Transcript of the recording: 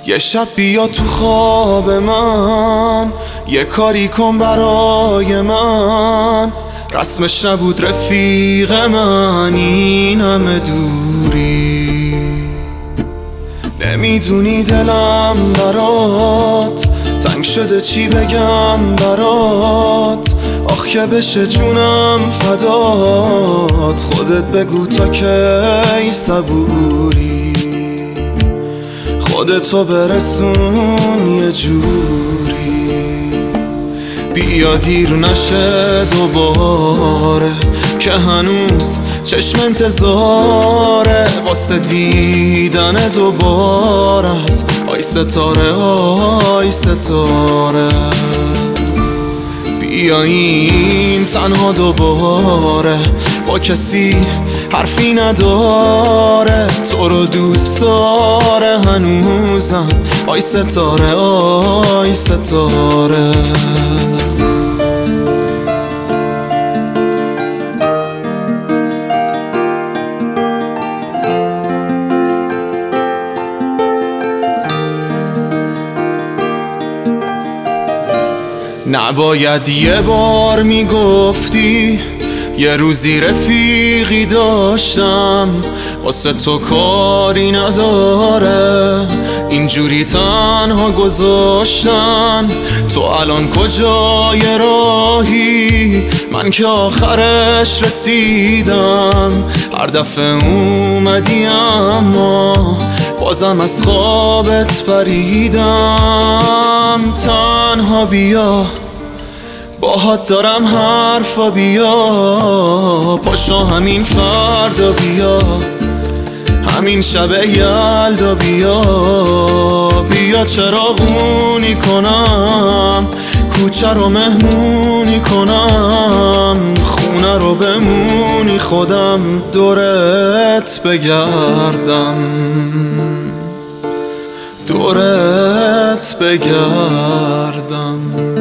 یه شب بیا تو خواب من، یه کاری کن برای من. رسمش نبود رفیق من این همه دوری. نمیدونی دلم برات تنگ شده، چی بگم برات. آخ که بشه جونم فدات، خودت بگو تا کی صبوری. خودتو برسون یه جوری، بیا دیر نشه دوباره که هنوز چشم انتظاره واسه دیدن دوبارت. آی ستاره آی ستاره، بیا این تنها دوباره با کسی حرفی نداره. تو رو دوست داره هنوزم آی ستاره آی ستاره. نباید یه بار میگفتی یه روزی رفیقی داشتم واسه تو کاری نداره، اینجوری تنها گذاشتن. تو الان کجای راهی؟ من که آخرش رسیدم. هر دفعه اومدی اما بازم از خوابت پریدم. تنها بیا باهات دارم حرفا، بیا پاشو همین فردا، بیا همین شب یلدا، بیا چراغونی کنم، کوچه رو مهمونی کنم، خونه رو بمونی خودم دورت بگردم، دورت بگردم.